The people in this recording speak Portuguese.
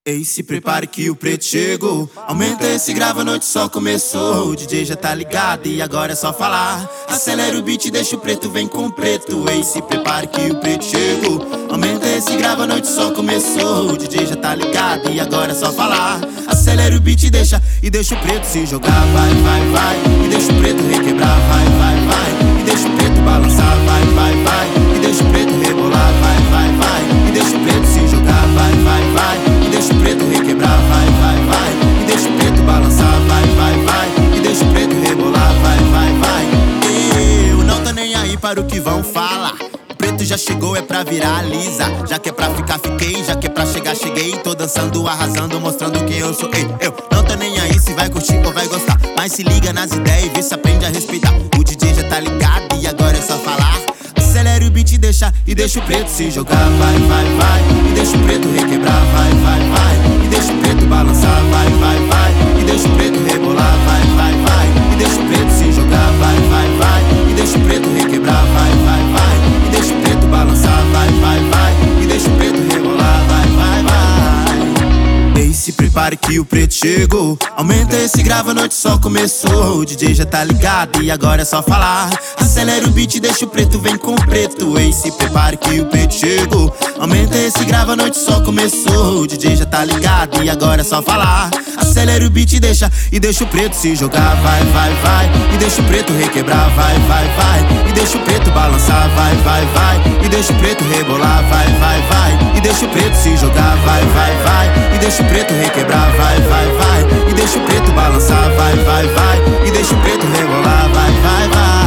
Ei, se prepare que o preto chegou. Aumenta esse grava, a noite só começou. O DJ já tá ligado e agora é só falar. Acelera o beat, deixa o preto, vem com o preto. Ei, se prepare que o preto chegou. Aumenta esse grava, a noite só começou. O DJ já tá ligado e agora é só falar. Acelera o beat e deixa o preto se jogar. Vai, vai, vai. E deixa o preto requebrar. Vai, vai, vai. E deixa o preto balançar. Vai, vai, vai. E deixa o preto rebolar. Vai, vai, vai. E deixa o preto se jogar. Vai, vai, vai. E deixa o preto requebrar, vai, vai, vai. E deixa o preto balançar, vai, vai, vai. E deixa o preto rebolar, vai, vai, vai. Eu não tô nem aí para o que vão falar. O preto já chegou, é pra virar lisa. Já que é pra ficar, fiquei. Já que é pra chegar, cheguei. Tô dançando, arrasando, mostrando quem eu sou. Ei, eu não tô nem aí se vai curtir ou vai gostar. Mas se liga nas ideias e vê se aprende a respeitar. O DJ já tá ligado e agora é só falar. Acelera o beat e deixa o preto se jogar. Vai, vai, vai. E deixa o preto requebrar. Vai, vai, vai. E deixa o preto balançar. Vai, vai, vai. E deixa o preto rebolar. Vai, vai, vai. E deixa o preto se jogar. Vai, vai, vai. E deixa o preto requebrar. Vai, vai, vai. E deixa o preto balançar. Vai, vai, vai. E deixa o preto rebolar. Vai, vai, vai. Ei, se prepare que o preto chegou. Aumenta esse grava, a noite só começou. O DJ já tá ligado e agora é só falar. Acelera o beat, deixa o preto, vem com o preto. Ei, se prepare que o preto chegou. Aumenta esse grava, a noite só começou. O DJ já tá ligado e agora é só falar. Acelera o beat e deixa o preto se jogar. Vai, vai, vai. E deixa o preto requebrar. Vai, vai, vai. E deixa o preto balançar. Vai, vai, vai. E deixa o preto rebolar. Vai, vai, vai. E deixa o preto se jogar. Vai, vai, vai. E deixa o preto requebrar. Vai, vai, vai. E deixa o preto balançar. Vai, vai, vai. E deixa o preto rebolar. Vai, vai, vai.